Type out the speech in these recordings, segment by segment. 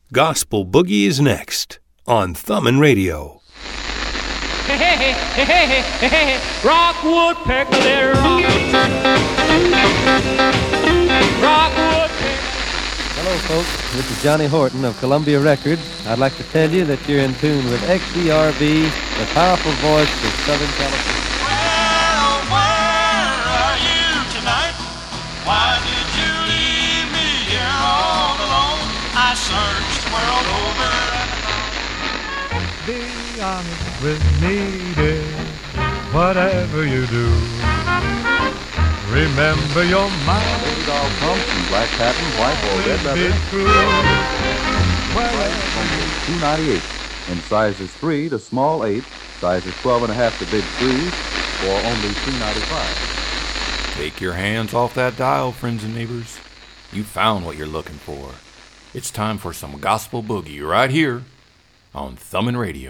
Gospel Boogie is next on Thummin' Radio. Hey, hey, hey, hey, hey, hey, rock woodpecker, let it rock. Rock woodpecker. Hello, folks. This is Johnny Horton of Columbia Records. I'd like to tell you that you're in tune with XERB, the powerful voice of Southern California. Well, where are you tonight? Why did you leave me here all alone? I searched the world over and Be honest with me, dear, whatever you do. Remember your mind. Doll pumps and black pattern, white or red leather. Only $2.98 in sizes 3 to small 8, sizes 12.5 to big 3s for only $2.95. Take your hands off that dial, friends and neighbors. You found what you're looking for. It's time for some gospel boogie right here on Thummin' Radio.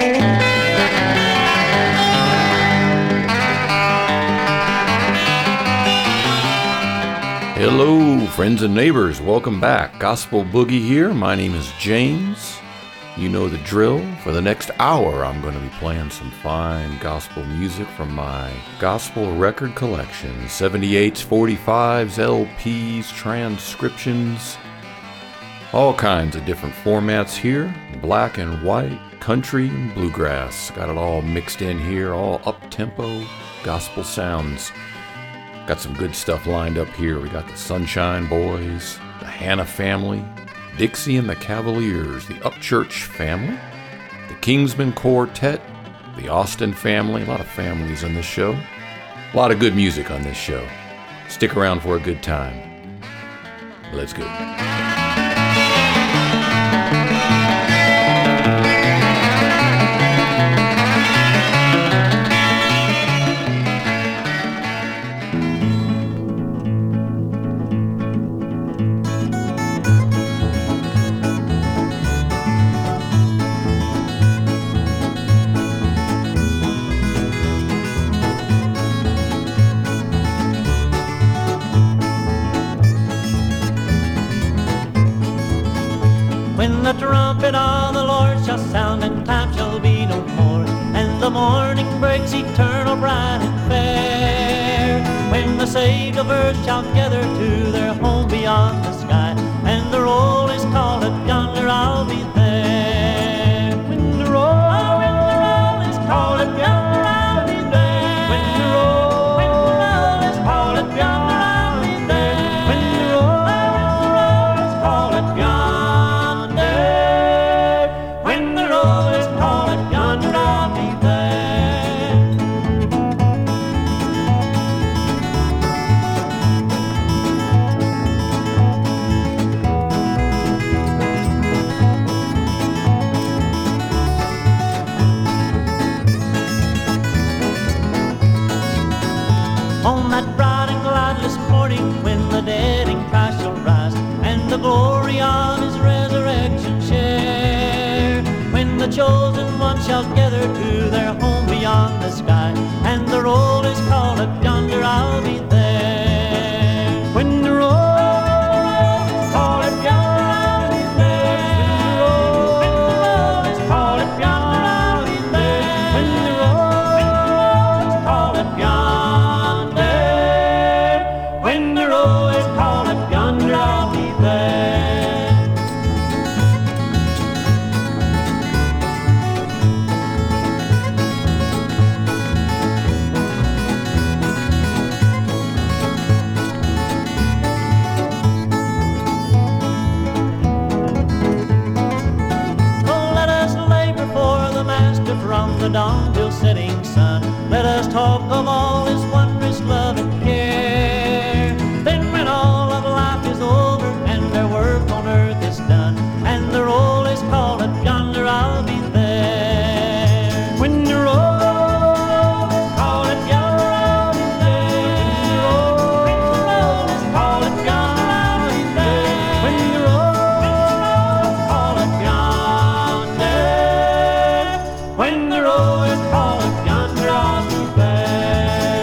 Hello, friends and neighbors. Welcome back. Gospel Boogie here. My name is James. You know the drill. For the next hour, I'm going to be playing some fine gospel music from my gospel record collection. 78s, 45s, LPs, transcriptions, all kinds of different formats here. Black and white, country and bluegrass. Got it all mixed in here, all up-tempo gospel sounds. Got some good stuff lined up here. We got the Sunshine Boys, the Hanna Family, Dixie and the Cavaliers, the Upchurch Family, the Kingsmen Quartet, the Austin Family. A lot of families on this show. A lot of good music on this show. Stick around for a good time. Let's go. When the trumpet of the Lord shall sound and time shall be no more, and the morning breaks eternal, bright and fair. When the saved of earth shall gather to their home beyond the sky, and the roll is called up yonder, I'll be there. When the roll is called up yonder, I'll be there. When the roll is called up yonder, I'll be there. When the roll is called up yonder. On that bright and cloudless morning, when the dead in Christ shall rise, and the glory of his resurrection share, when the chosen ones shall gather to their home beyond the sky, and the roll is called up yonder, I'll be there. When the roll is called up yonder, I'll be there. When the roll is called up yonder, I'll be there. When the roll is called up yonder. When the roll is called up yonder, I'll be there. Oh, let us labor for the Master from the dawn till setting sun. Let us talk of all his wondrous love and care. Then when all of life is over and their work on earth is done, and the roll is called up yonder, I'll be there. When the roll is called up yonder, I'll be there. When the roll is called up yonder, I'll be there. When the roll is called up yonder, when the roll is called up yonder, I'll be there.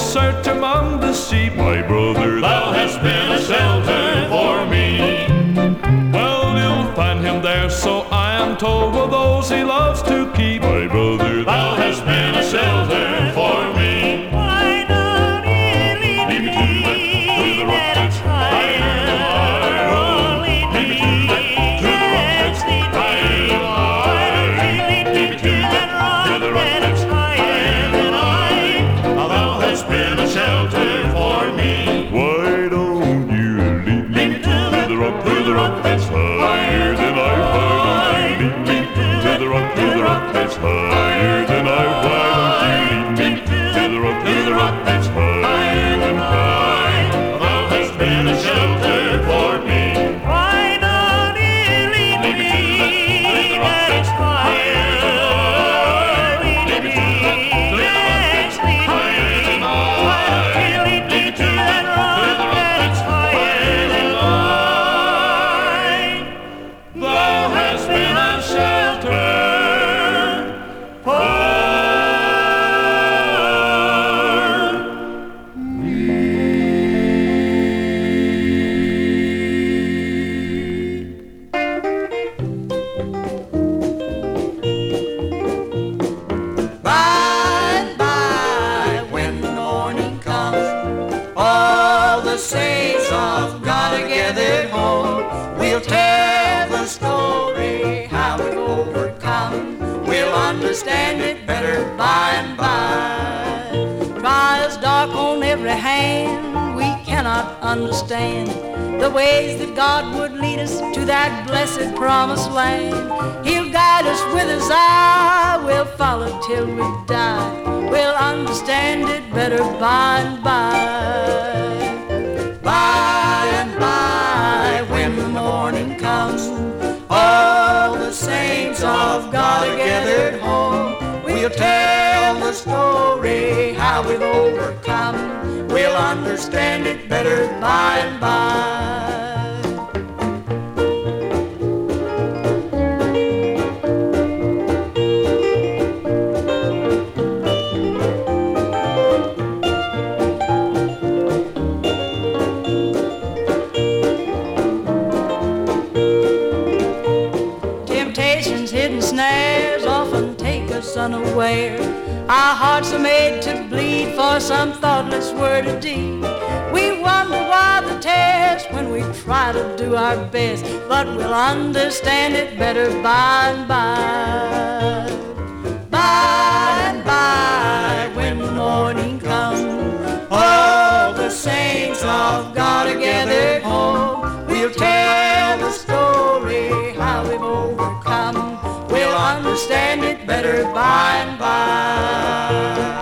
search among the sheep, my brother, Thou hast been a shelter for me. well, you'll find him there, so I am told, for those he loves to keep, my brother, Thou hast been a shelter for me. Why don't you lead Lead me to the rock that's higher than I. Oh, lead Lead me to the rock that's higher than I. lead Lead me to the rock that's higher than I. Thou hast been a shelter for me. why don't you lead me to the rock that's higher than I? Why don't you lead me to the rock that's higher than I? Why don't you lead me to the rock that's higher than I? Thou hast been a shelter for me. Why don't you lead Lead me to the rock that's higher than I. Lead me to the rock that's higher than I. Lead me to the rock that's higher than I. Thou hast been a shelter for By and by, when the morning comes, all the saints of God are gathered home. We'll tell the story how we've overcome. We'll understand it better by and by. Trials dark on every hand, we cannot understand the ways that God would lead us to that blessed promised land. He'll guide us with his eye, we'll follow till we die. We'll understand it better by and by. By and by, when the morning comes, all the saints of God are gathered home. We'll tell the story how we've overcome. We'll understand it better by and by. Temptations, hidden snares often take us unaware. Our hearts are made to bleed for some thoughtless word or deed. We wonder why the test when we try to do our best, but we'll understand it better by and by. By and by, when the morning comes, all the saints of God are gathered home. We'll tell the story how we've overcome. We'll understand it better by and by.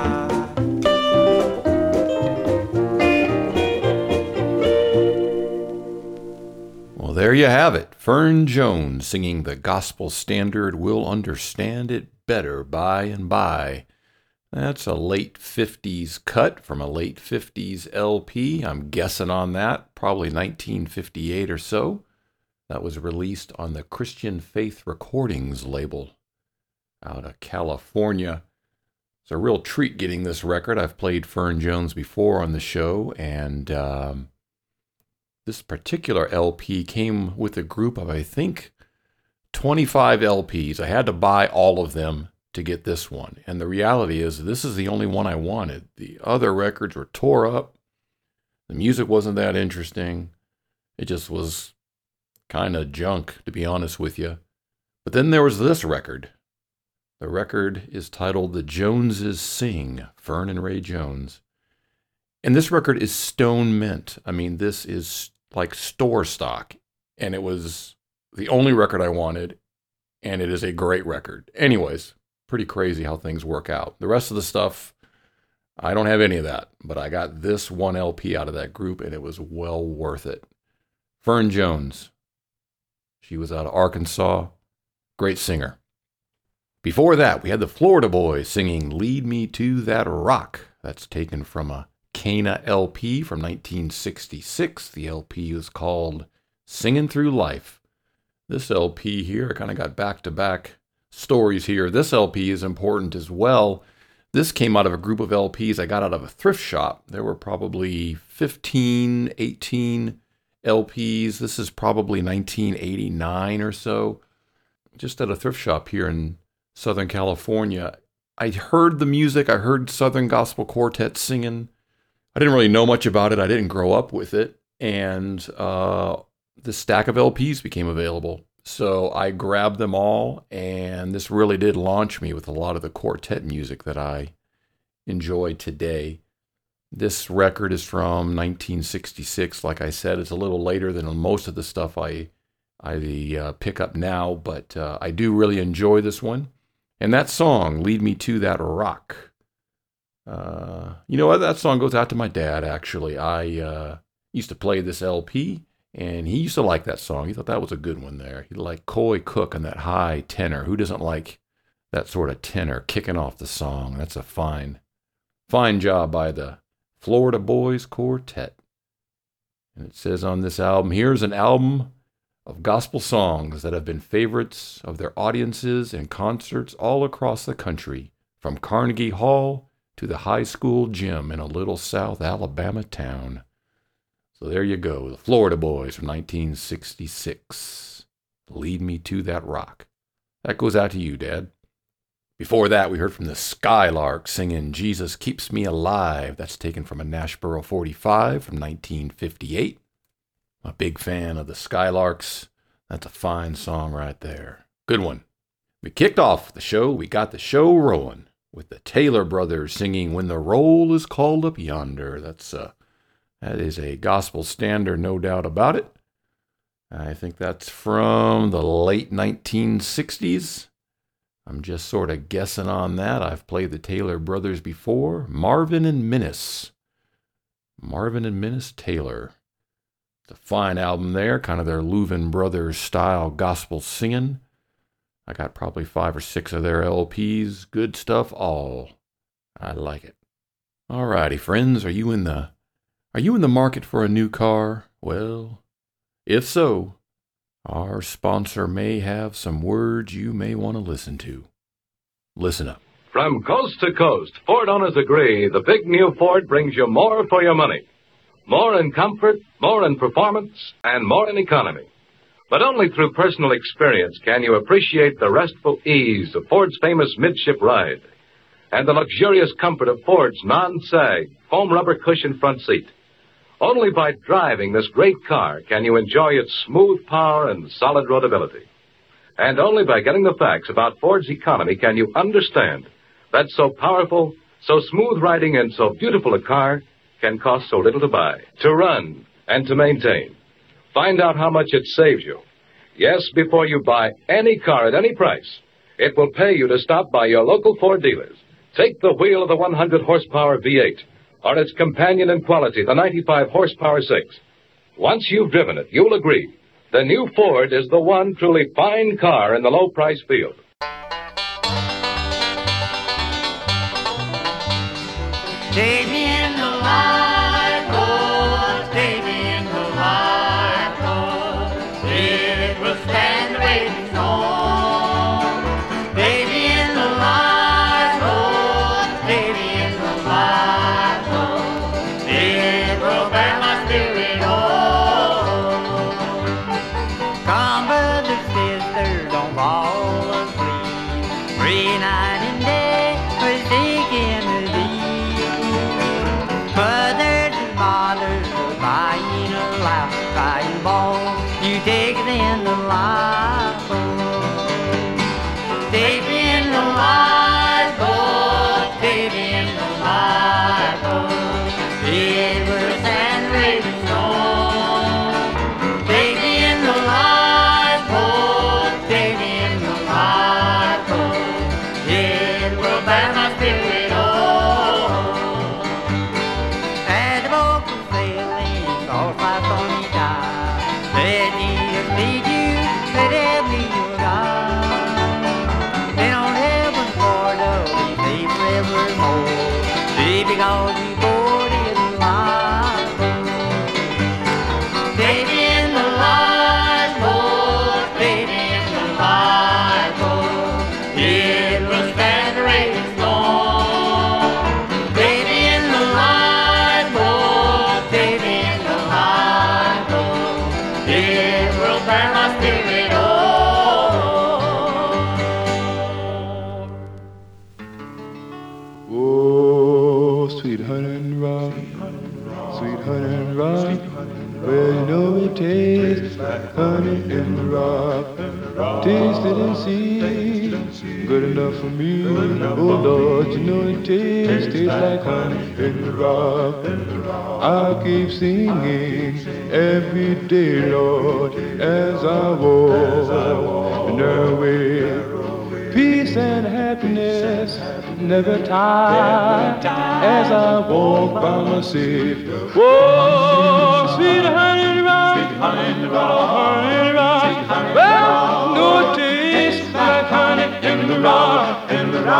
Well, there you have it. Fern Jones singing the gospel standard, We'll Understand It Better by and by. That's a late 50s cut from a late 50s LP. I'm guessing on that, probably 1958 or so. That was released on the Christian Faith Recordings label out of California. It's a real treat getting this record. I've played Fern Jones before on the show, and this particular LP came with a group of, I think, 25 LPs. I had to buy all of them to get this one. And the reality is, this is the only one I wanted. The other records were tore up. The music wasn't that interesting. It just was kind of junk, to be honest with you. But then there was this record. The record is titled The Joneses Sing, Fern and Ray Jones. And this record is stone mint. I mean, this is like store stock. And it was the only record I wanted. And it is a great record. Anyways, pretty crazy how things work out. The rest of the stuff, I don't have any of that. But I got this one LP out of that group, and it was well worth it. Fern Jones. She was out of Arkansas. Great singer. Before that, we had the Florida Boys singing Lead Me to That Rock. That's taken from a Cana LP from 1966. The LP is called Singing Through Life. This LP here, I kind of got back-to-back stories here. This LP is important as well. This came out of a group of LPs I got out of a thrift shop. There were probably 15, 18 LPs. This is probably 1989 or so. Just at a thrift shop here in Southern California. I heard the music. I heard Southern Gospel Quartet singing. I didn't really know much about it. I didn't grow up with it. And this stack of LPs became available. So I grabbed them all, and this really did launch me with a lot of the quartet music that I enjoy today. This record is from 1966. Like I said, it's a little later than most of the stuff I pick up now, but I do really enjoy this one. And that song, Lead Me to That Rock. You know what? That song goes out to my dad, actually. I used to play this LP, and he used to like that song. He thought that was a good one there. He liked Coy Cook and that high tenor. Who doesn't like that sort of tenor kicking off the song? That's a fine job by the Florida Boys Quartet. And it says on this album, here's an album of gospel songs that have been favorites of their audiences in concerts all across the country, from Carnegie Hall to the high school gym in a little South Alabama town. So there you go, the Florida Boys from 1966. Lead Me to That Rock. That goes out to you, Dad. Before that, we heard from the Skylarks singing Jesus Keeps Me Alive. That's taken from a Nashboro 45 from 1958. I'm a big fan of the Skylarks. That's a fine song right there. Good one. We kicked off the show. We got the show rolling with the Taylor Brothers singing When the Roll is Called Up Yonder. That is a gospel standard, no doubt about it. I think that's from the late 1960s. I'm just sort of guessing on that. I've played the Taylor Brothers before. Marvin and Minnis Taylor. It's a fine album there, kind of their Louvin Brothers style gospel singing. I got probably 5 or 6 of their LPs. Good stuff all. I like it. Alrighty, friends, are you in the market for a new car? Well, if so, our sponsor may have some words you may want to listen to. Listen up. From coast to coast, Ford owners agree the big new Ford brings you more for your money. More in comfort, more in performance, and more in economy. But only through personal experience can you appreciate the restful ease of Ford's famous midship ride and the luxurious comfort of Ford's non-sag, foam rubber cushion front seat. Only by driving this great car can you enjoy its smooth power and solid roadability. And only by getting the facts about Ford's economy can you understand that so powerful, so smooth riding, and so beautiful a car can cost so little to buy, to run, and to maintain. Find out how much it saves you. Yes, before you buy any car at any price, it will pay you to stop by your local Ford dealers. Take the wheel of the 100-horsepower V8, or its companion in quality, the 95-horsepower 6. Once you've driven it, you'll agree the new Ford is the one truly fine car in the low-price field. Take me in the lifeboat, take me in the lifeboat. It will stand the raging storm. Take me in the lifeboat, take me in the lifeboat. It will bear my spirit home. Come, brothers, sisters, don't fall asleep. Free night and day, we're seeking the deep. Oh, sweet honey and rock, sweet honey and rock. Well, you know it tastes like honey in the rock. Taste it and see, good enough for me. Oh Lord, you know it tastes like honey in the rock. I'll keep singing every day, Lord, as I walk in the way. Peace and happiness never tire as I walk by myself. Whoa, sweet honey rock, honey rock. Well, no taste like honey in the rock.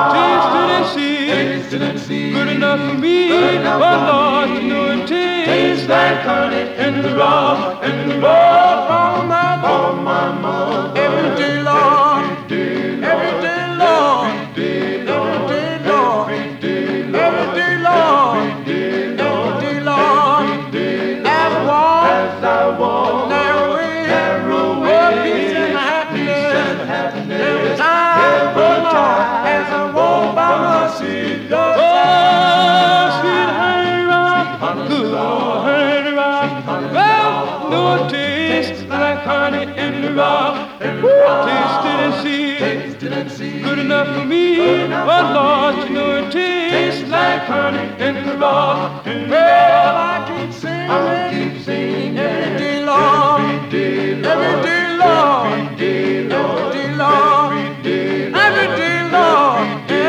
Tasted and see, good enough for me. But Lord, you know it tastes like honey in the rock. Oh, mama, every day, Lord, every day, Lord, every day, Lord, every day, Lord, as I walk, narrow way, peace and happiness, every time, as I walk by my seat. Oh, sweet honey rock, good honey rock. Well, no taste like honey in the rock. Tasted and see, good enough for me. But Lord, you know it tastes like honey in the rock. Well, I keep singing every day, Lord, every day, Lord, every day, Lord, every day, Lord,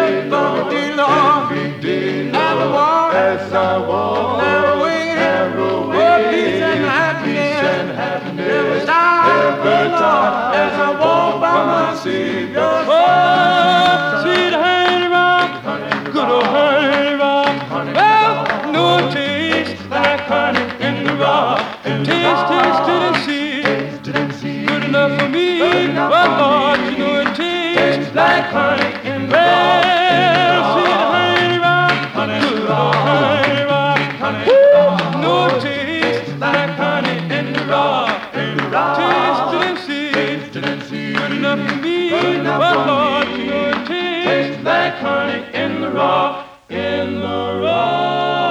as I walk, narrow way, peace and happiness, every time, as I walk by my Savior. Oh, sweet honey rock, good old honey rock. Well, no taste like honey in the rock. Taste and see, good enough for me. Well, Lord, you know it tastes like honey in the rock. Sweet honey rock, good old honey rock. No taste like honey in the rock. Taste and see, good enough for me. But Lord, you know it tastes like honey in the rock, in the rock.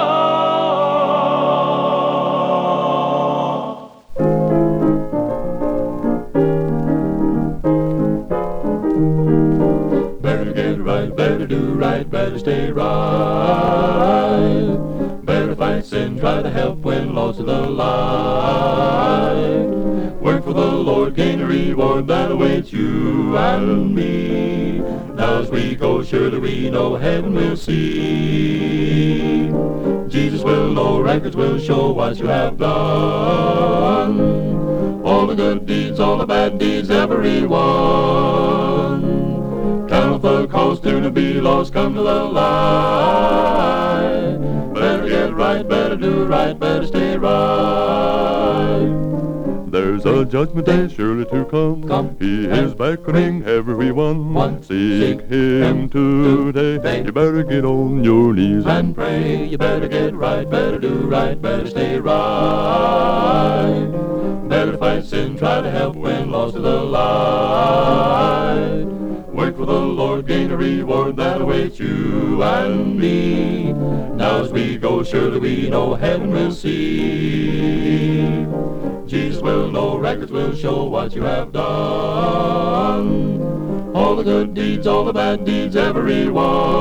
Better get right, better do right, better stay right. Better fight sin, try to help when lost to the light. Work for the Lord, gain a reward that awaits you and me. Now as we go, surely we know heaven we'll see. Jesus will know, records will show what you have done. All the good deeds, all the bad deeds, every one. Count the cost, soon to be lost, come to the light. Better get right, better do right, better stay right. There's a judgment day surely to come. He is beckoning everyone. Seek him today. You better get on your knees and pray. You better get right, better do right, better stay right. Better fight sin, try to help when lost to the light. Work for the Lord, gain a reward that awaits you and me. Now as we go, surely we know heaven we'll see. Jesus will know, records will show what you have done. All the good deeds, all the bad deeds, every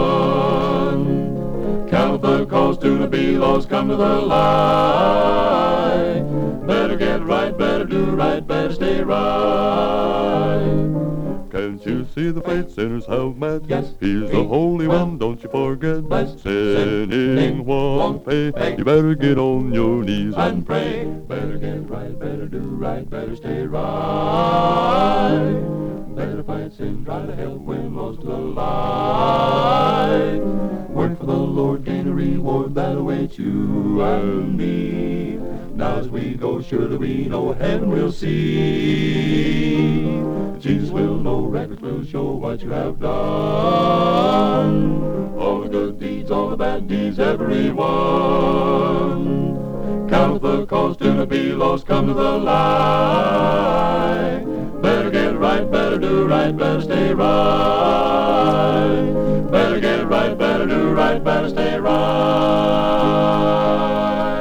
one. Count the cost, to be lost, come to the light. Better get right, better do right, better stay right. Can't you see the fate sinners have met? Yes. He's the Holy One, don't you forget. Sinning won't pay. You better get on your knees and pray. Better get right, better do right, better stay right. Better fight sin, try to help when lost to the light. Work for the Lord, gain a reward that awaits you and me. Now as we go, surely we know heaven we'll see. Jesus will know, records will show what you have done. All the good deeds, all the bad deeds, every one. Count the cost, to be lost, come to the light. Better get right, better do right, better stay right. Better get right, better do right. right, better stay right.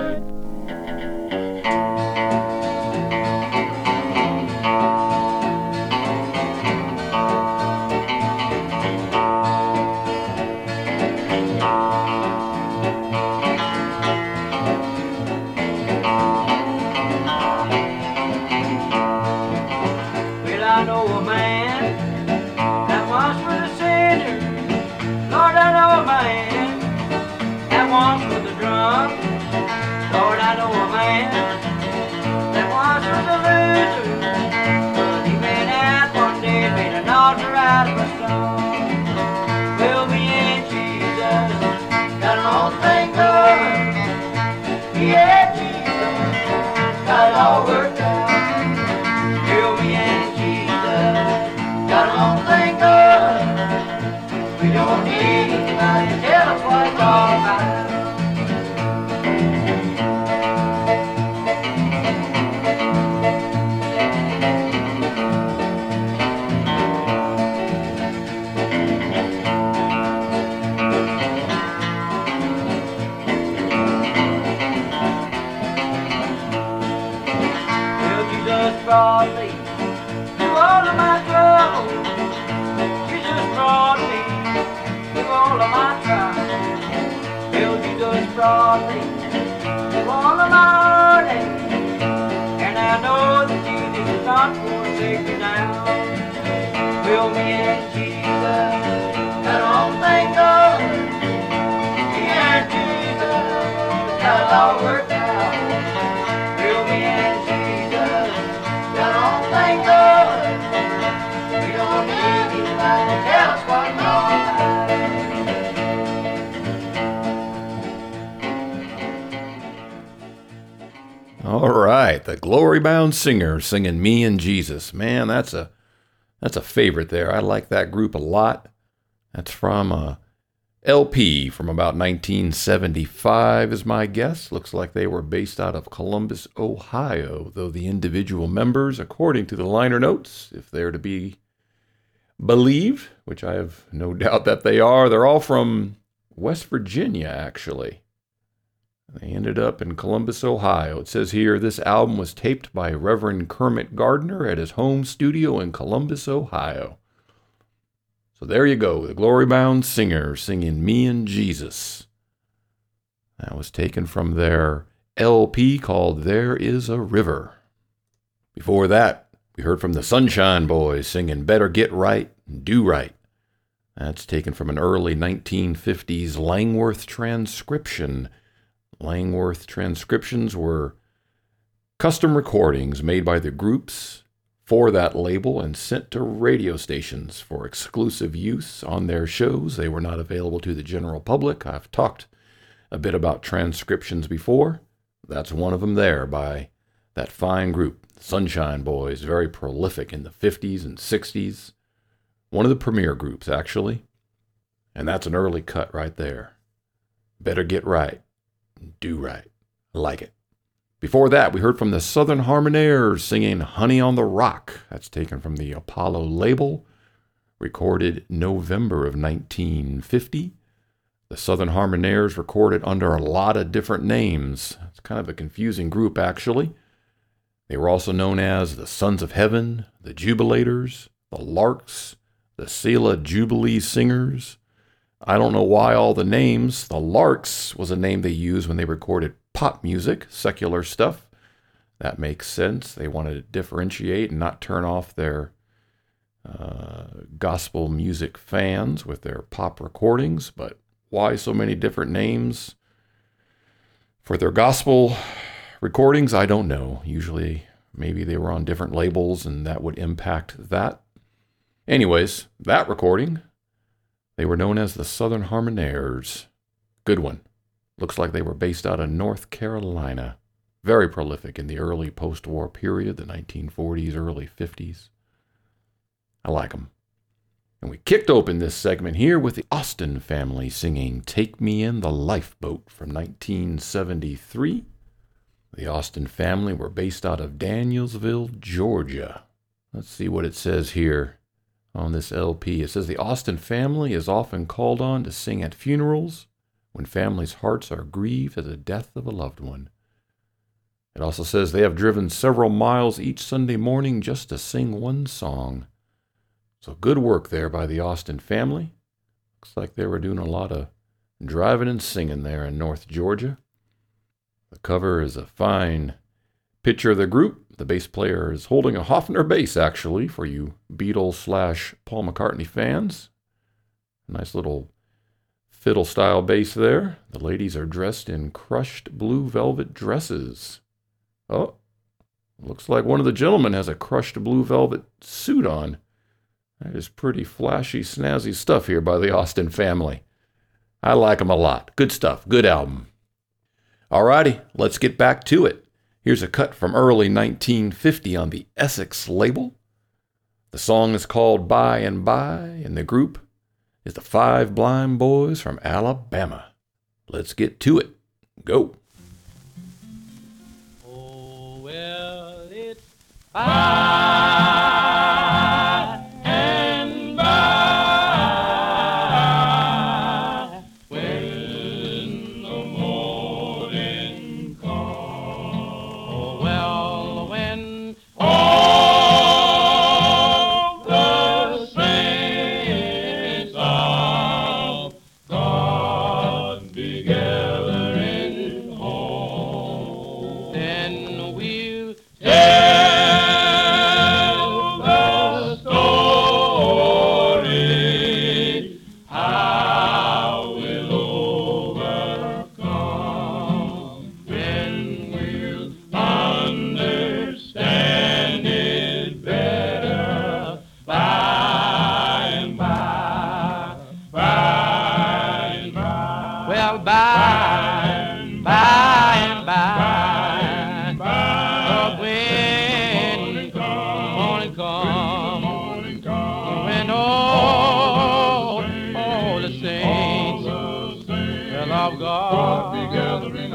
Well, I know a man that once was a sinner. Lord, I know a man that once was a drunk. Lord, I know a man that once was a loser. But he went out one day and made an altar out of a stone. Well, me and Jesus got an old thing going. Me and Jesus got it all worked out. Well, me and Jesus got an old thing going. We don't need anybody to tell us what it's all about. Well, Jesus brought me through all of my trouble. Jesus brought me through all of my trials. Well, Jesus brought me through all of my heartache. And I know that Jesus is not forsake me now. Well, me and Jesus got all things going. Me and Jesus got it all worked out. Well, me and Jesus got all things going. We don't need anybody to tell us what it's all about. All right, the Glory Bound Singers singing Me and Jesus. Man, that's a favorite there. I like that group a lot. That's from a LP from about 1975 is my guess. Looks like they were based out of Columbus, Ohio, though the individual members, according to the liner notes, if they're to be believed, which I have no doubt that they are, they're all from West Virginia, actually. They ended up in Columbus, Ohio. It says here, this album was taped by Reverend Kermit Gardner at his home studio in Columbus, Ohio. So there you go, the Glory Bound Singers singing Me and Jesus. That was taken from their LP called There Is a River. Before that, we heard from the Sunshine Boys singing Better Get Right, Do Right. That's taken from an early 1950s Langworth transcription. Langworth transcriptions were custom recordings made by the groups for that label and sent to radio stations for exclusive use on their shows. They were not available to the general public. I've talked a bit about transcriptions before. That's one of them there by that fine group, Sunshine Boys, very prolific in the 50s and 60s. One of the premier groups, actually. And that's an early cut right there. Better Get Right, Do Right. I like it. Before that, we heard from the Southern Harmonaires singing Honey on the Rock. That's taken from the Apollo label, recorded November of 1950. The Southern Harmonaires recorded under a lot of different names. It's kind of a confusing group, actually. They were also known as the Sons of Heaven, the Jubilators, the Larks, the Selah Jubilee Singers. I don't know why all the names. The Larks was a name they used when they recorded pop music, secular stuff. That makes sense. They wanted to differentiate and not turn off their gospel music fans with their pop recordings. But why so many different names for their gospel recordings? I don't know. Usually maybe they were on different labels and that would impact that. Anyways, that recording, they were known as the Southern Harmonaires. Good one. Looks like they were based out of North Carolina. Very prolific in the early post-war period, the 1940s, early 50s. I like them. And we kicked open this segment here with the Austin Family singing Take Me in the Lifeboat from 1973. The Austin Family were based out of Danielsville, Georgia. Let's see what it says here on this LP. It says the Austin Family is often called on to sing at funerals, when families' hearts are grieved at the death of a loved one. It also says they have driven several miles each Sunday morning just to sing one song. So good work there by the Austin family. Looks like they were doing a lot of driving and singing there in North Georgia. The cover is a fine picture of the group. The bass player is holding a Hofner bass, actually, for you Beatles/Paul McCartney fans. Nice little fiddle-style bass there. The ladies are dressed in crushed blue velvet dresses. Oh, looks like one of the gentlemen has a crushed blue velvet suit on. That is pretty flashy, snazzy stuff here by the Austin family. I like them a lot. Good stuff. Good album. Alrighty, let's get back to it. Here's a cut from early 1950 on the Essex label. The song is called By and By, and the group is the Five Blind Boys from Alabama. Let's get to it. Go. Oh, well, it's by and by when the morning comes. Oh, well, when all the saints of God be gathering home, then we'll tell the story how we'll overcome. Then we'll understand it better by and by, by and by. Well, by and by and by, when the morning comes, when all the saints of God be gathering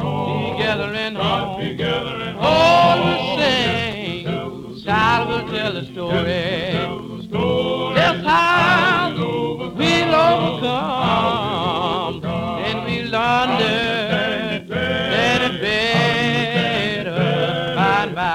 home, all the saints, child will tell the story, just how we'll overcome, and we'll understand it better by and by.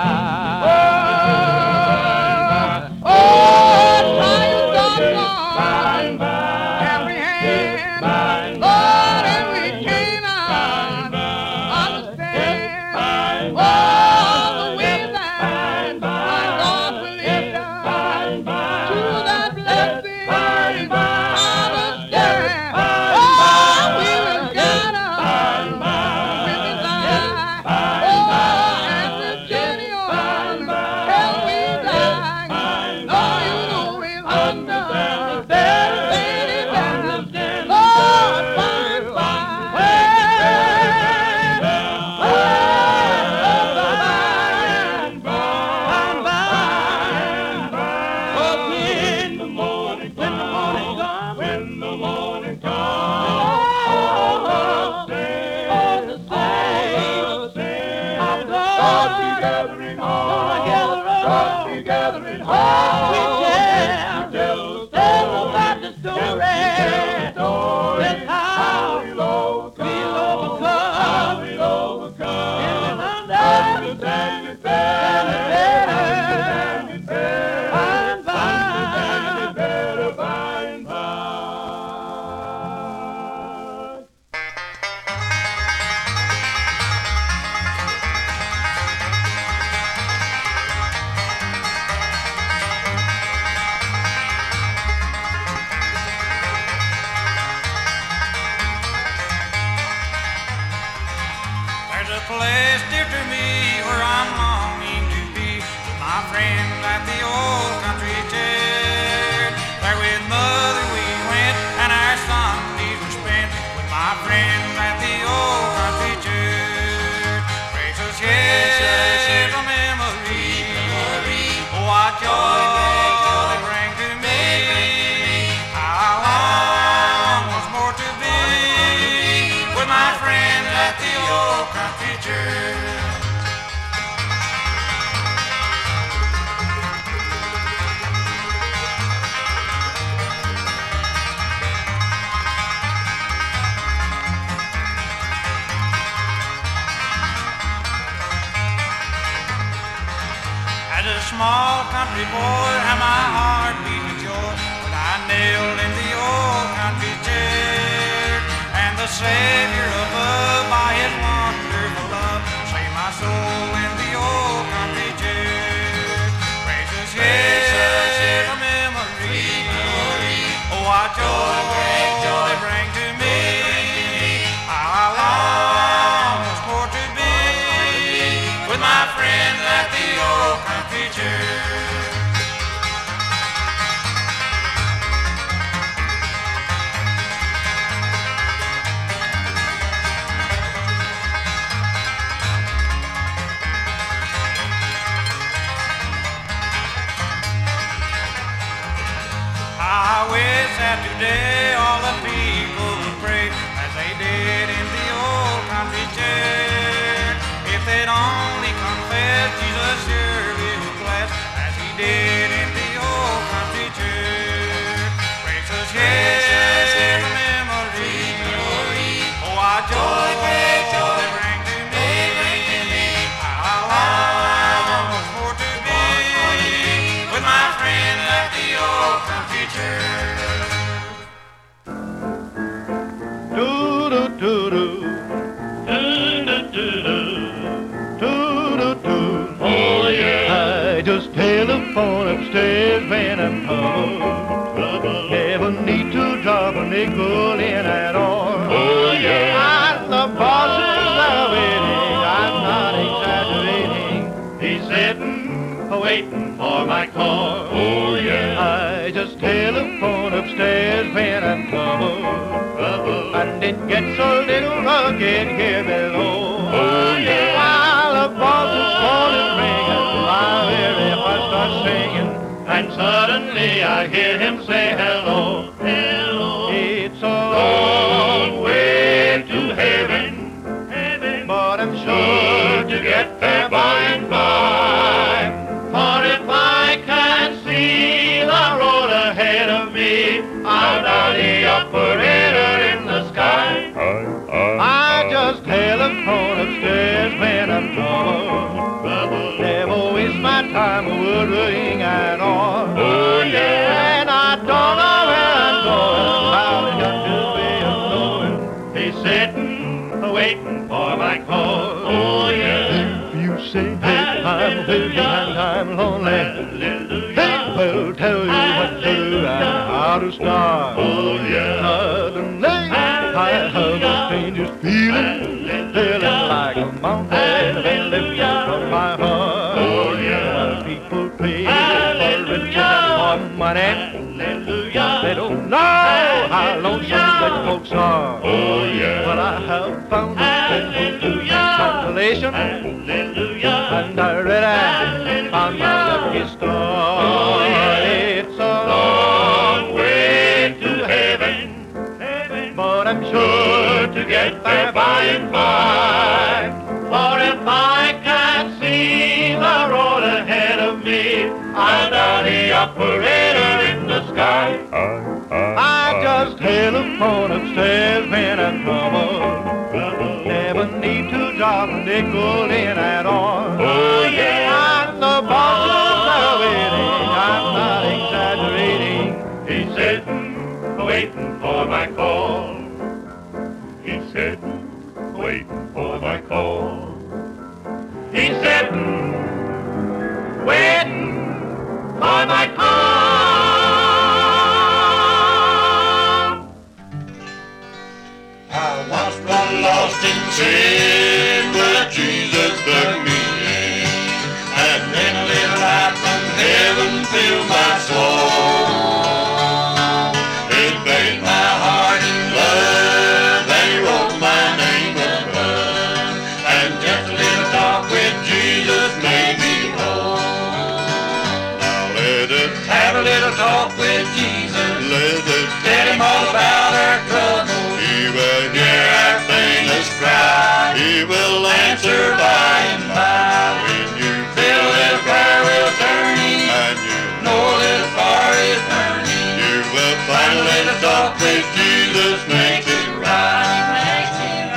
There's a place dear to me where I'm longing to be with my friends at the old country church. There with Mother we went and our Sundays were spent with my friends at the old country church. Precious years of memory, oh what joy they bring to me. How long was more to be with my friends at the old country church. small country boy, how my heart beat with joy when I knelt in the old country chair. And the Savior above, by His wonderful love, saved my soul in the old country chair. Precious, yes, a memory. Oh, what joy they bring to me. How I long for to be with my friends at the old country church. I wish that today all the people would pray as they did in the old country church. If they'd only confess Jesus surely would bless as He did in the old country church. Precious, yes, the memory. Oh, what joy they bring to me. How I long for to be with my friends at the old country church. Oh yeah. I just telephone upstairs when I'm troubled. Never need to drop a nickel in at all. Oh yeah. And the bosses are waiting, I'm not exaggerating. He's sitting, waiting for my call. Oh yeah. I just telephone upstairs when I'm troubled. And it gets a little rugged here below. Oh yeah. While the bosses phone ringing, my very heart starts singing, and suddenly I hear him say hello. Hello. It's a long way to heaven, but I'm sure to get there by and by. For if I can't see the road ahead of me, I'll dial the operator in the sky. I just telephone upstairs when I'm troubled. Never waste my time worrying at all. Oh yeah. And I don't know where I'm going, I've got to be knowing. He's sitting, waiting for my call. Oh yeah. If you say, hey, I'm busy and I'm lonely, hey, we'll tell you what to do and how to start. Oh yeah. Suddenly I have a strangest feeling like a mountain been lifted from my heart. Oh yeah. People pay for riches and for money. They don't know how lonesome good folks are. Oh yeah. But I have found a consolation, and I really found my lucky star. It's a long way to heaven, but I'm sure to get there by and by. For if I can't see the road ahead of me, I'll dial the operator in the sky. I just telephone upstairs when I'm troubled. Never need to drop a nickel in at all. Oh yeah. And the bosses are waiting, I'm not exaggerating. He's sitting, waiting for my call. He's sitting, waiting for my call. He's sitting, waiting for my call. I once was lost in sin, but Jesus took me in, and then a little light from heaven filled my soul. It bathed my heart in love, and He wrote my name in blood, and just a little talk with Jesus made me whole. Now let us have a little talk with Jesus. Let us tell Him all about our troubles. He will hear our faintest cry. He will answer by and by. When you feel a little prayer will turn Him, and you know a little fire is burning, you will find a little talk with Jesus makes it right. Makes it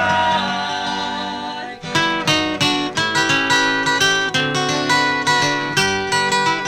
right.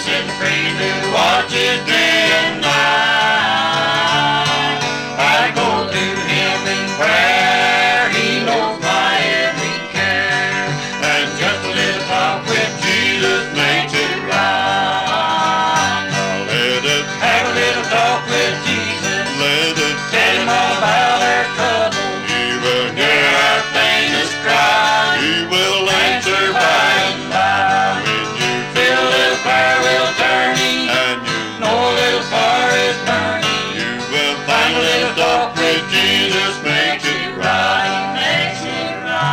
sit and pray to watch it day and night. I go to him in prayer, he knows my every care, and just a little talk with Jesus makes it right. Now let us have a little talk with Jesus. Let us tell him all about our trouble. He will hear our faintest cry. He will answer by and by. When you feel a little fire will turning, and you know a little fire is burning, you will find a little talk with Jesus makes it right. Makes it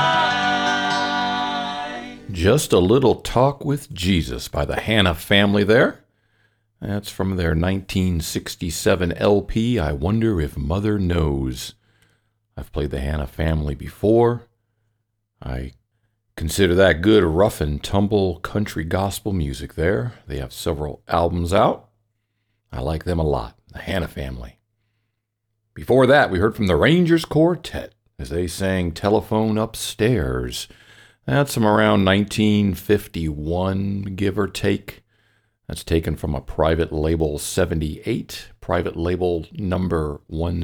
right. Just a Little Talk with Jesus by the Hanna Family there. That's from their 1967 LP, I Wonder If Mother Knows. I've played the Hanna Family before. I consider that good rough and tumble country gospel music there. They have several albums out. I like them a lot, the Hanna Family. Before that, we heard from the Rangers Quartet as they sang Telephone Upstairs. That's from around 1951, give or take. That's taken from a private label 78, private label number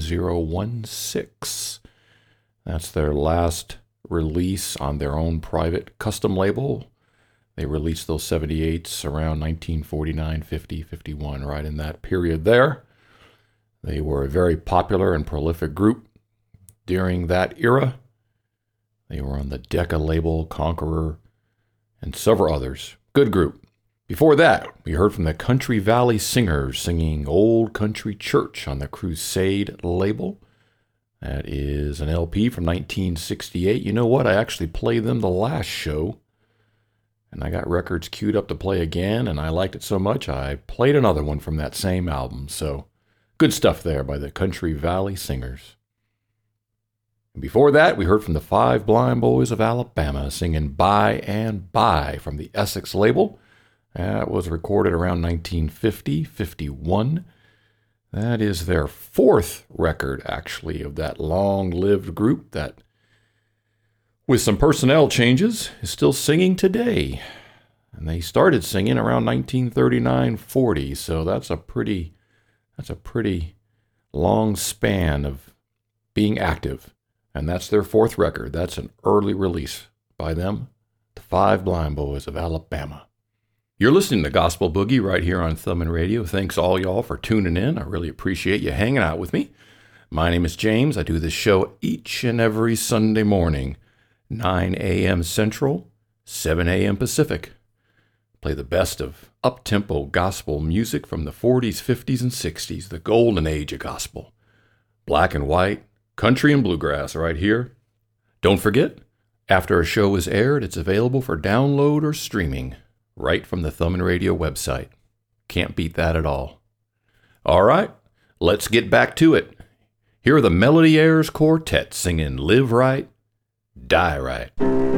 1016. That's their last release on their own private custom label. They released those 78s around 1949, 50, 51, right in that period there. They were a very popular and prolific group during that era. They were on the Decca label, Conqueror, and several others. Good group. Before that, we heard from the Country Valley Singers singing Old Country Church on the Crusade label. That is an LP from 1968. You know what? I actually played them the last show, and I got records queued up to play again, and I liked it so much I played another one from that same album. So good stuff there by the Country Valley Singers. And before that, we heard from the Five Blind Boys of Alabama singing By and By from the Essex label. That was recorded around 1950, 51. That is their fourth record, actually, of that long-lived group that, with some personnel changes, is still singing today. And they started singing around 1939-40, so that's a pretty long span of being active. And that's their fourth record. That's an early release by them, the Five Blind Boys of Alabama. You're listening to Gospel Boogie right here on Thummin' Radio. Thanks all y'all for tuning in. I really appreciate you hanging out with me. My name is James. I do this show each and every Sunday morning, 9 a.m. Central, 7 a.m. Pacific. Play the best of up-tempo gospel music from the 40s, 50s, and 60s, the golden age of gospel. Black and white, country and bluegrass right here. Don't forget, after a show is aired, it's available for download or streaming right from the Thummin' Radio website. Can't beat that at all. All right, let's get back to it. Here are the Melody Airs Quartet singing Live Right, Die Right.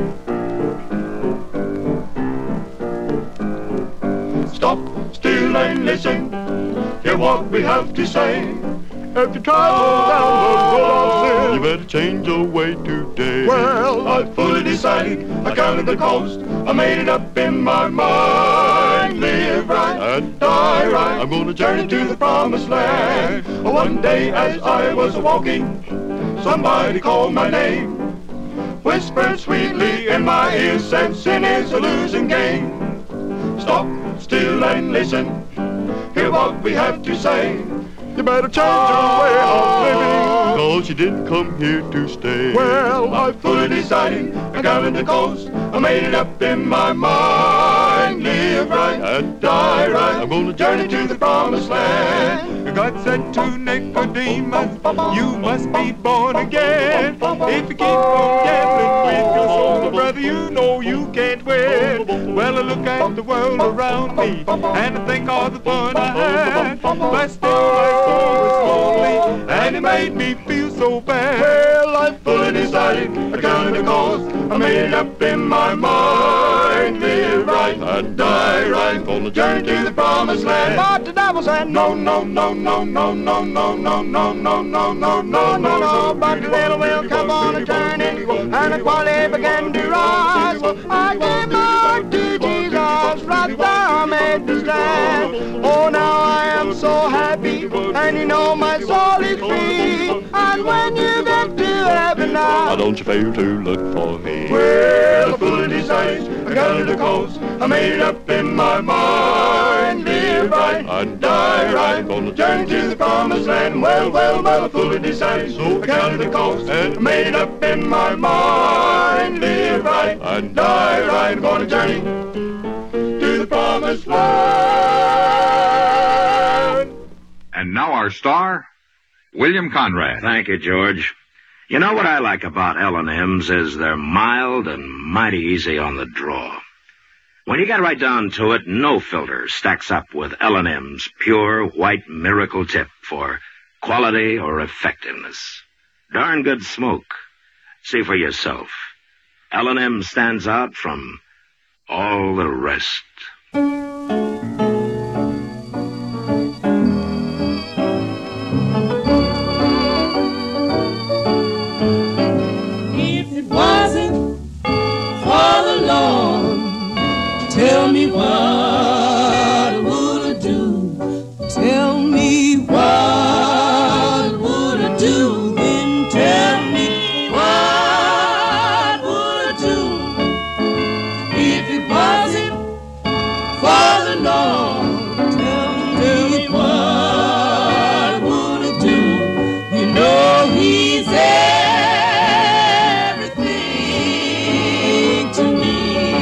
Stop still and listen, hear what we have to say. If you travel down the road of sin, you better change your way today. Well, I fully decided, I counted the cost, I made it up in my mind. Live right and die right, I'm gonna journey to the promised land. One day as I was walking, somebody called my name, whispered sweetly in my ear, said sin is a losing game. Stop still and listen, hear what we have to say. You better change your way of living, 'cause you didn't come here to stay. Well, I fully decided, I counted the cost, I made it up in my mind. Live right and die right, I'm gonna journey to the promised land. God said to Nicodemus, you must be born again. If you keep on gambling with your soul, brother, you know you can't win. Well, I look at the world around me, and I think all the fun I had, but still I go slowly, and it made me feel so bad. Well, I fully decided, I counted the cost, I made it up in my mind. Live right and die right, on the journey to the promised land. But the devil said, no, no, no, no, no, no, no, no, no, no, no, no, no, no, but the devil will come on a journey, and the quality began to rise. I gave my heart to Jesus, right there I made made me stand. Oh, now I am so happy, and you know my soul is free. And when you get to heaven now, don't you fail to look for me. well, full of desires, I got to the coast. I made up in my mind, live right and die right. Gonna journey to the promised land. Well, full of desires, so I got to the coast. I made up in my mind, live right and die right. Gonna journey to the promised land. And now our star, William Conrad. Thank you, George. You know what I like about L&M's is they're mild and mighty easy on the draw. When you get right down to it, no filter stacks up with L&M's pure white miracle tip for quality or effectiveness. Darn good smoke. See for yourself. L&M stands out from all the rest. If it wasn't for the Lord, tell me what would I do? Tell me what would I do? Then tell me what would I do? If it wasn't for the Lord, tell me what would I do? You know He's everything to me.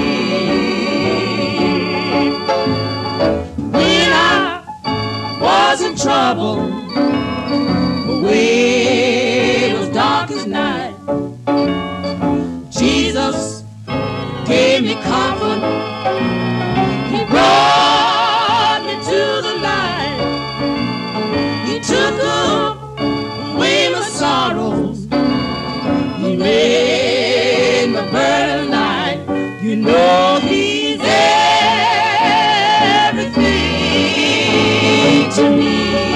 When I was in trouble, the way was dark as night, Jesus gave me comfort. He brought me to the light. He took away my sorrows. He made my burden light. You know He's everything to me.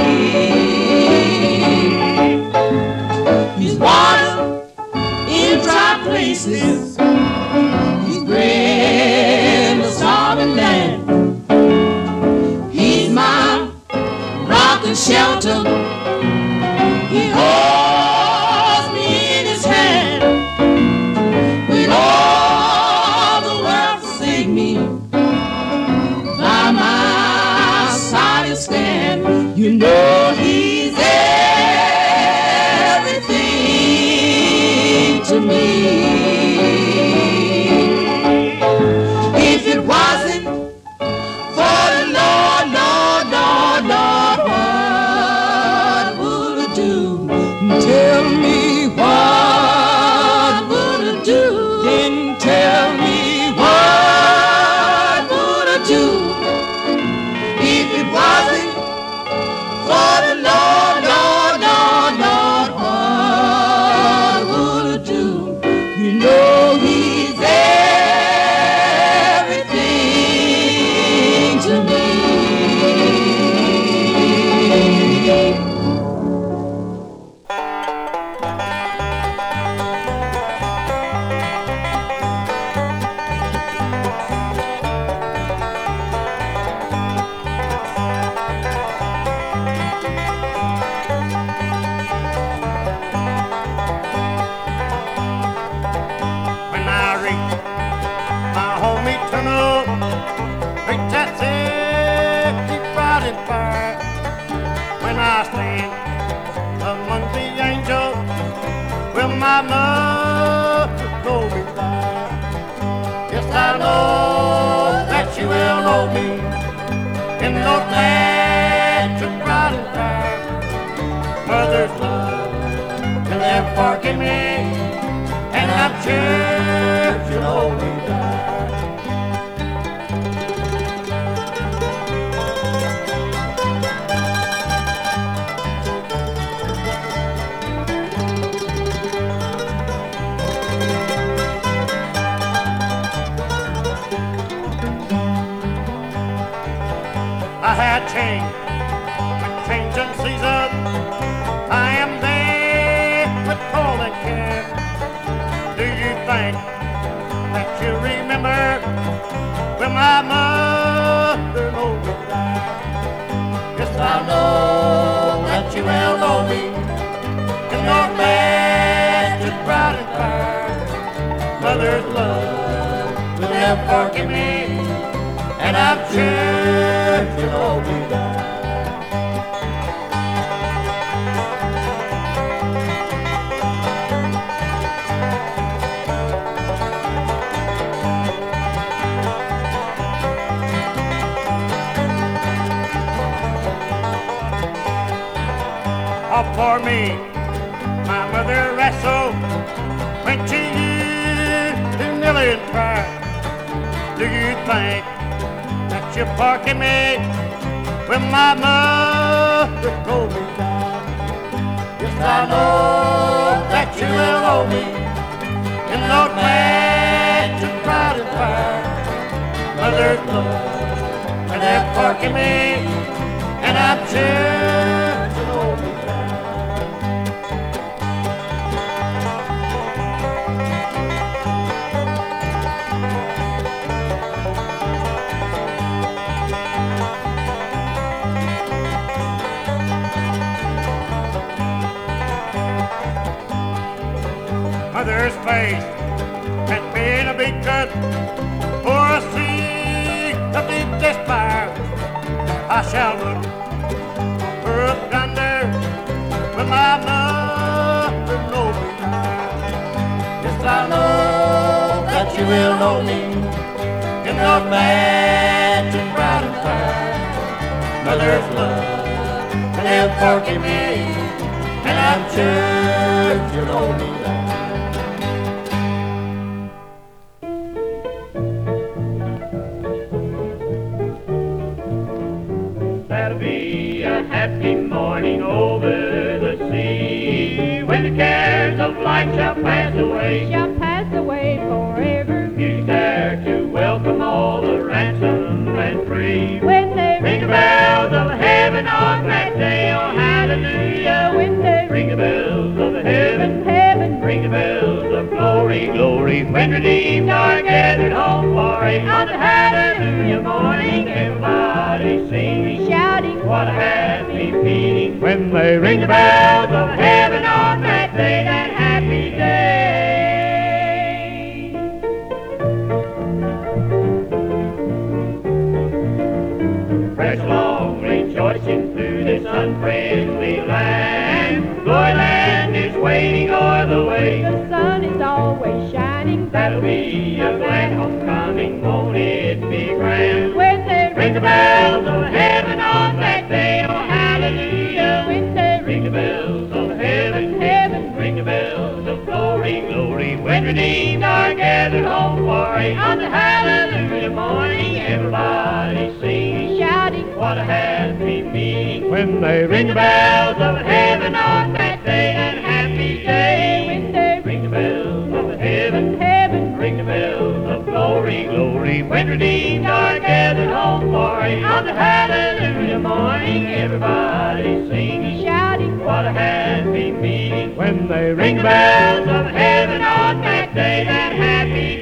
He's water in dry places. He's bread in the starving land. He's my rock and shelter. He holds me in His hand. When all the world forsake me, by my side He'll stand. You know He's everything to me. If it wasn't for the Lord, what would I do? Tell me what would I do? Then tell me what would I do? If it wasn't for the Lord, what would I do? You know He's everything to me. When I reach my home eternal, reach that safety bright and fair. When I stand among the angels, will my mother know me there? Yes, I know that she will know me in those mansions bright and fair. Mother's love will never forgive me, and I'm sure she'll hold me there. I had changed with changing seasons. I am there with cold and care. Do you think that you remember when my mother knows forking me, and I'm sure you'll hold me down. All for me, my mother wrestled when she used to kneel in prayer. Do you think that you're parking me when my mother told me down? Yes, I know that you will owe me in Lord Mansion pride and fire. Mother's blood, and they're parking me, and I'm sure you'll owe me. Mother's face has been a big cut for a sea of deep despair. I shall look for up yonder when my mother knows me now. Yes, I know that you will know me in the mansion bright and fair. Mother's love and they'll forgive me, and I'm sure you'll know me now. That'll be a happy morning over the sea, when the cares of life shall pass away. Shall pass away forever. Music there to welcome all the ransomed and free. When they ring the bells of heaven on that day, oh hallelujah. When they ring the bells of heaven, heaven, ring the bells of glory, glory. When redeemed are gathered home for a hallelujah morning, everybody singing, shouting, what a happy feeling. When they ring the bells of heaven on that day, that happy day. Press along, rejoicing through this unfriendly land. Glory land is waiting o'er the way. The sun is always shining. That'll be a glad homecoming, won't it be grand? When they ring the bells of heaven on that day, oh hallelujah. When they ring the bells of heaven, heaven, ring the bells of glory, glory. When redeemed are gathered home for a hallelujah morning, everybody singing, shouting, what a happy meeting. When they ring the bells of heaven on that day, that happy day. When they ring the bells of heaven, heaven, ring the bells of glory, glory. When redeemed are gathered home for a hallelujah morning, everybody singing, shouting, what a happy meeting. When they ring the bells of heaven on that day, that happy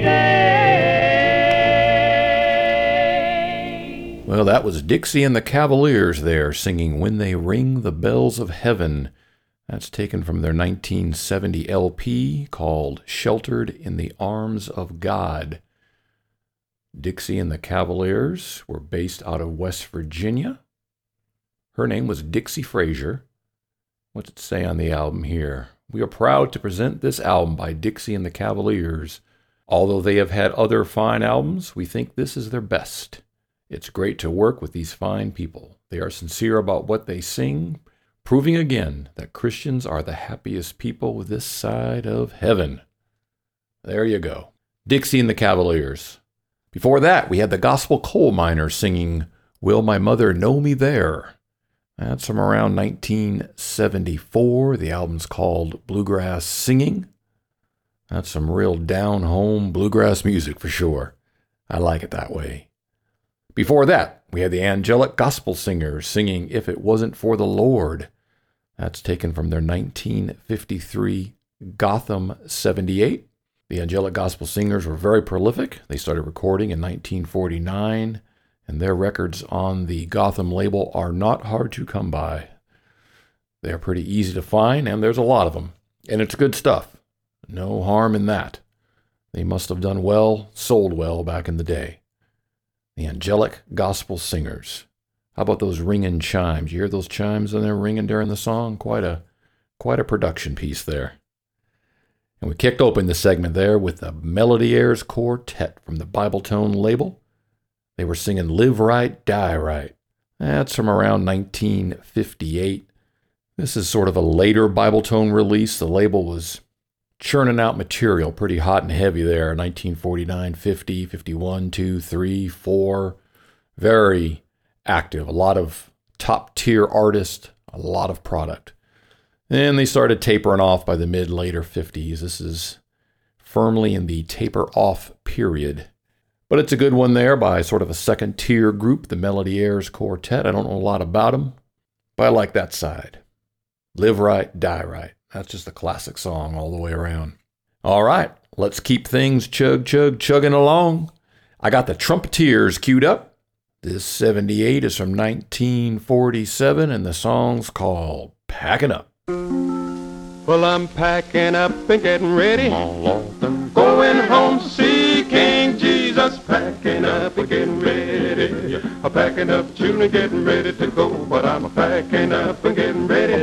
day. Well, that was Dixie and the Cavaliers there singing When They Ring the Bells of Heaven. That's taken from their 1970 LP called Sheltered in the Arms of God. Dixie and the Cavaliers were based out of West Virginia. Her name was Dixie Frazier. What's it say on the album here? We are proud to present this album by Dixie and the Cavaliers. Although they have had other fine albums, we think this is their best. It's great to work with these fine people. They are sincere about what they sing, proving again that Christians are the happiest people this side of heaven. There you go. Dixie and the Cavaliers. Before that, we had the Gospel Coal Miners singing Will My Mother Know Me There? That's from around 1974. The album's called Bluegrass Singing. That's some real down-home bluegrass music for sure. I like it that way. Before that, we had the Angelic Gospel Singers singing If It Wasn't for the Lord. That's taken from their 1953 Gotham 78. The Angelic Gospel Singers were very prolific. They started recording in 1949, and their records on the Gotham label are not hard to come by. They're pretty easy to find, and there's a lot of them. And it's good stuff. No harm in that. They must have done well, sold well back in the day. The Angelic Gospel Singers. How about those ringing chimes? You hear those chimes in there ringing during the song? Quite a production piece there. And we kicked open the segment there with the Melody Airs Quartet from the Bibletone label. They were singing Live Right, Die Right. That's from around 1958. This is sort of a later Bibletone release. The label was churning out material pretty hot and heavy there. 1949, 50, 51, 2, 3, 4. Very active. A lot of top-tier artists, a lot of product. Then they started tapering off by the mid-later 50s. This is firmly in the taper-off period. But it's a good one there by sort of a second-tier group, the Melody Airs Quartet. I don't know a lot about them, but I like that side. Live Right, Die Right. That's just a classic song all the way around. All right, let's keep things chugging along. I got the Trumpeteers queued up. This 78 is from 1947, and the song's called Packing Up. Well, I'm packing up and getting ready, going home to see King Jesus. Packing up and getting ready, I'm packing up, children, getting ready to go. But I'm packing up and getting ready,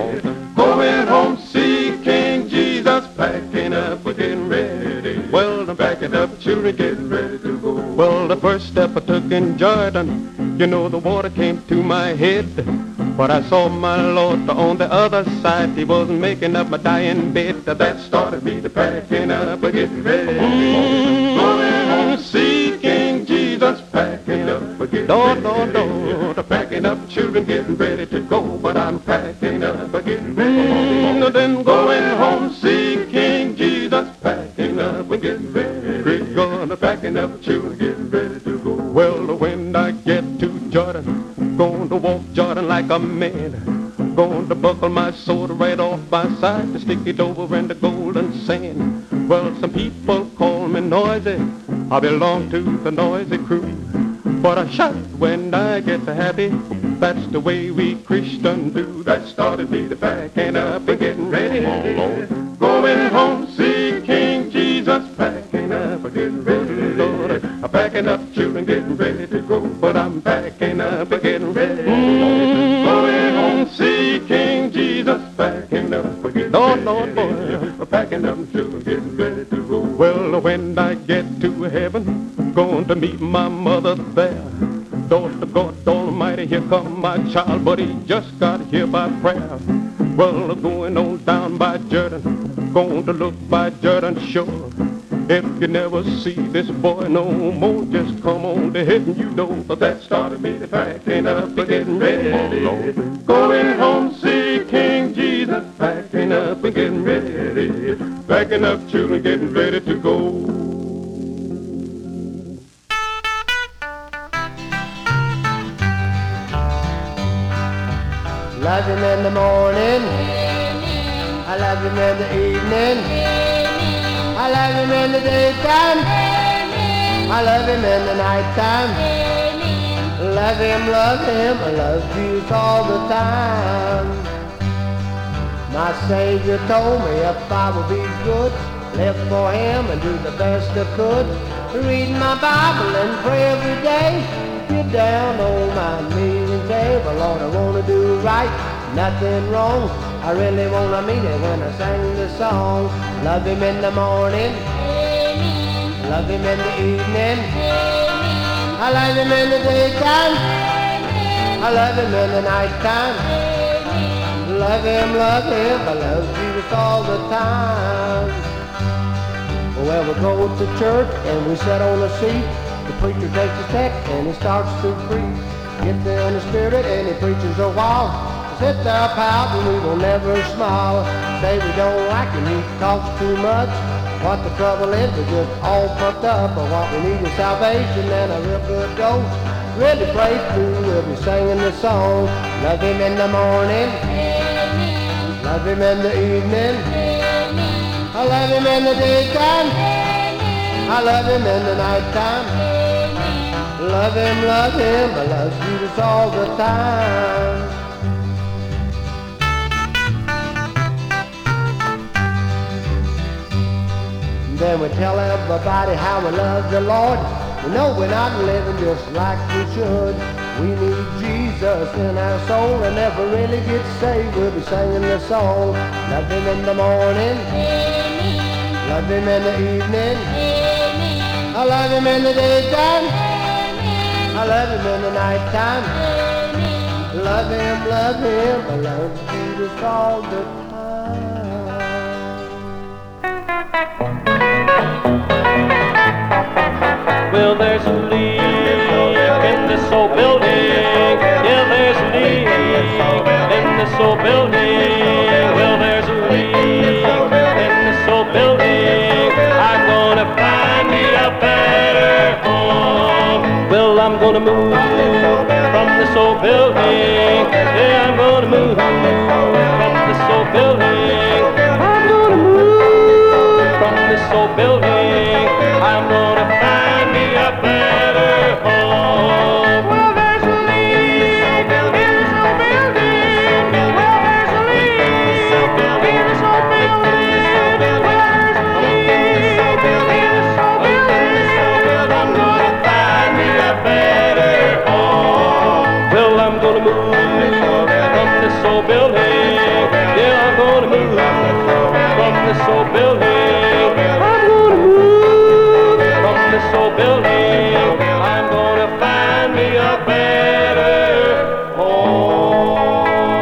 going home to see King Jesus. Packing up and getting ready, well, I'm packing up, children, getting ready to go. Well, the first step I took in Jordan, you know, the water came to my head. But I saw my Lord on the other side. He was making up my dying bed. That started me to packing up and getting ready. Going home to see King Jesus. Packing up and getting ready. Packing up, children, getting ready to go. But I'm packing up and getting ready. Then going home to see King Jesus. Packing up and getting ready. Gonna packing up, children, getting ready to go. Well, when I get to Jordan, going to walk Jordan like a man. Going to buckle my sword right off my side to stick it over in the golden sand. Well, some people call me noisy. I belong to the noisy crew. But I shout when I get happy. That's the way we Christians do. That started me to packing up and getting ready. Going home to see King Jesus. Packing up and getting ready, Lord. I'm packing up, children, getting ready to go. But I'm packing up and getting ready. Going home to see King Jesus. Packing up and getting ready. Lord, boy. I'm packing up, children, getting ready to go. Well, when I get to heaven, I'm going to meet my mother there. Lord, the God Almighty, here come my child, but he just got here by prayer. Well, going on down by Jordan, going to look by Jordan shore. If you never see this boy no more, just come on to heaven, you know. But that started me to packing up and getting ready. Going home to see King Jesus. Packing up and getting ready. Packing up, children, getting ready to go. Love him in the morning, I love him in the evening, I love him in the daytime, I love him in the nighttime. Love him, I love Jesus all the time. My Savior told me if I would be good, live for him and do the best I could, read my Bible and pray every day. Get down on my knees and say, well, Lord, I want to do right, nothing wrong. I really want to mean it when I sing the song. Love him in the morning, love him in the evening, I love him in the daytime, I love him in the nighttime. Love him, I love Jesus all the time. Well, we go to church and we sit on the seat. The preacher takes a text and he starts to preach. Get there in the spirit and he preaches a while. Sit there pouting, we will never smile. Say we don't like him, he talks too much. What the trouble is, we're just all pumped up. But what we need is salvation and a real good dose. Really pray through, we'll be singing the song. Love him in the morning, love him in the evening, I love him in the daytime, I love him in the nighttime. Love him, I love Jesus all the time. then we tell everybody how we love the Lord. We know we're not living just like we should. We need Jesus in our soul and never really get saved. We'll be singing the song. Love Him in the morning. Love Him in the evening. I love Him in the daytime. I love Him in the nighttime. Love Him, love Him. I love Jesus all the time. Well, there's a leak in this old building. Yeah, there's a leak in this old building. Well, there's a leak in this old building. I'm gonna find me a better home. Well, I'm gonna move from this old building. Yeah, I'm gonna move from this old building. I'm gonna move from this old building. I'm gonna find me a better home. Well, there's a leak in this old building. Well, there's a leak in this old building. Well, there's a leak in this old building. I'm gonna find me a better home. Well, I'm gonna move from this old building. Yeah, I'm gonna move from this old building. I'm gonna move from this old building. I'm gonna find me a better home.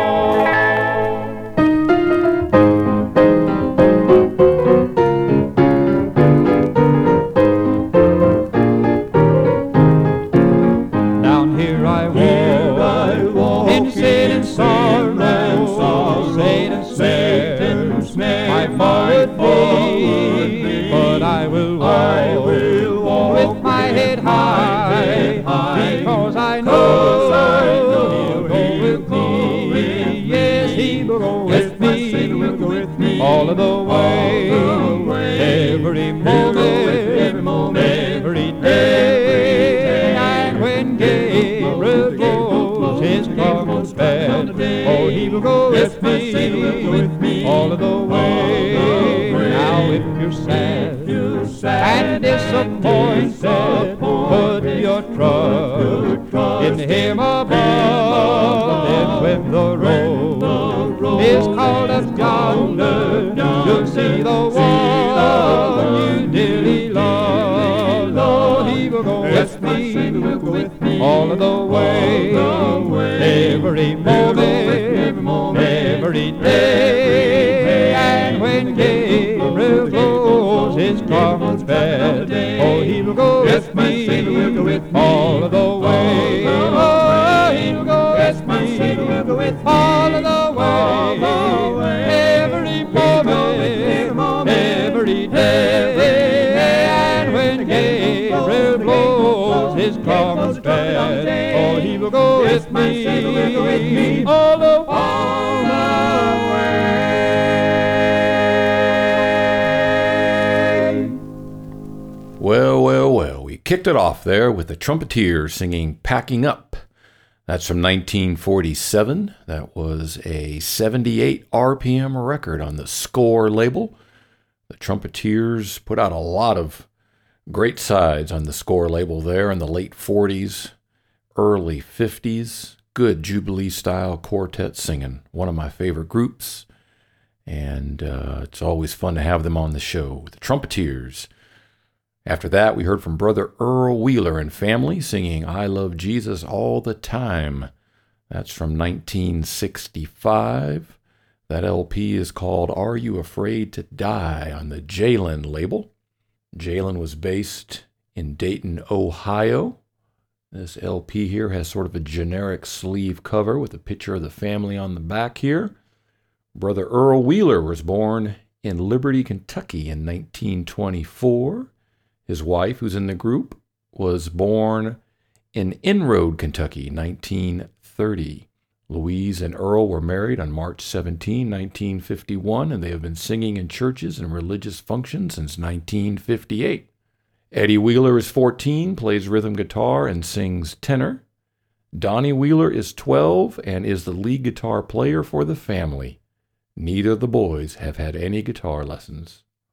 Down here I walk in sin and sorrow, Satan's snare, my forward me, but I will walk with my head high, because I know He'll go with me. Yes, He will go with me all of the way, every moment, every day. And when Gabriel blows his trumpet, oh, He will go with me all of the way. Now if you're sad and disappointed, put your trust in Him above. Then when the road is called as yonder, you'll see the one you dearly love. Lord, He will go with me all of the way, every moment, every day. And when Gabriel blows his trumpet, oh, He will go with me all of the way. Oh, He will go with me all of the way, every moment, every day. And when Gabriel blows his trumpet, oh, He will go with me all the way. Well, well, well, we kicked it off there with the Trumpeters singing Packing Up. That's from 1947. That was a 78 RPM record on the Score label. The Trumpeters put out a lot of great sides on the Score label there in the late 40s, early 50s. Good Jubilee-style quartet singing. One of my favorite groups. And it's always fun to have them on the show. The Trumpeters. After that, we heard from Brother Earl Wheeler and family singing I Love Jesus All the Time. That's from 1965. That LP is called Are You Afraid to Die on the Jalen label. Jalen was based in Dayton, Ohio. This LP here has sort of a generic sleeve cover with a picture of the family on the back here. Brother Earl Wheeler was born in Liberty, Kentucky in 1924. His wife, who's in the group, was born in Inroad, Kentucky, 1930. Louise and Earl were married on March 17, 1951, and they have been singing in churches and religious functions since 1958. Eddie Wheeler is 14, plays rhythm guitar, and sings tenor. Donnie Wheeler is 12 and is the lead guitar player for the family. Neither of the boys have had any guitar lessons.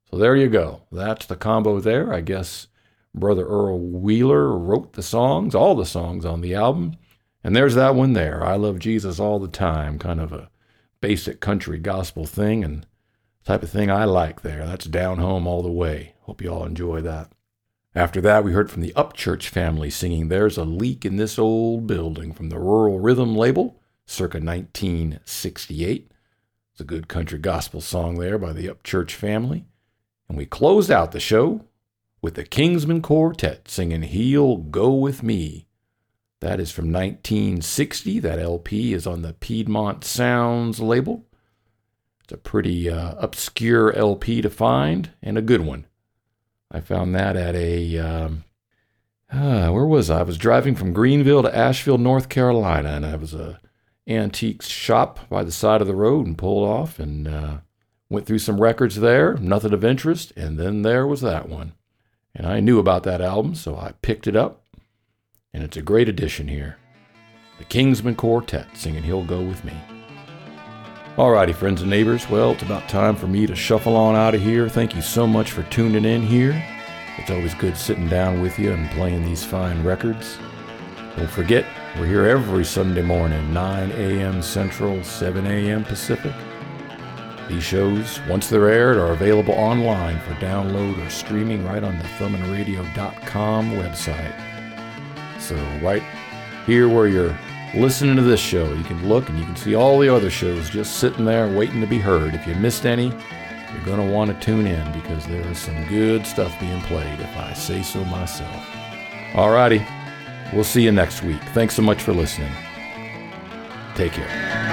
So there you go. That's the combo there. I guess Brother Earl Wheeler wrote the songs, all the songs on the album. And there's that one there, I Love Jesus All the Time, kind of a basic country gospel thing and type of thing I like there. That's down home all the way. Hope you all enjoy that. After that, we heard from the Upchurch family singing There's a Leak in This Old Building from the Rural Rhythm label, circa 1968. It's a good country gospel song there by the Upchurch family. And we closed out the show with the Kingsmen Quartet singing He'll Go With Me. That is from 1960. That LP is on the Piedmont Sounds label. It's a pretty obscure LP to find and a good one. I found that at a, where was I? I was driving from Greenville to Asheville, North Carolina, and I was a antiques shop by the side of the road and pulled off and went through some records there, nothing of interest, and then there was that one. And I knew about that album, so I picked it up, and it's a great addition here. The Kingsmen Quartet singing He'll Go With Me. Alrighty, friends and neighbors, well, it's about time for me to shuffle on out of here. Thank you so much for tuning in here. It's always good sitting down with you and playing these fine records. Don't forget, we're here every Sunday morning, 9 a.m. Central, 7 a.m. Pacific. These shows, once they're aired, are available online for download or streaming right on the thumbinradio.com website. So right here where you're listening to this show, you can look and you can see all the other shows just sitting there waiting to be heard. If you missed any, you're going to want to tune in because there is some good stuff being played, if I say so myself. Alrighty, we'll see you next week. Thanks so much for listening. Take care.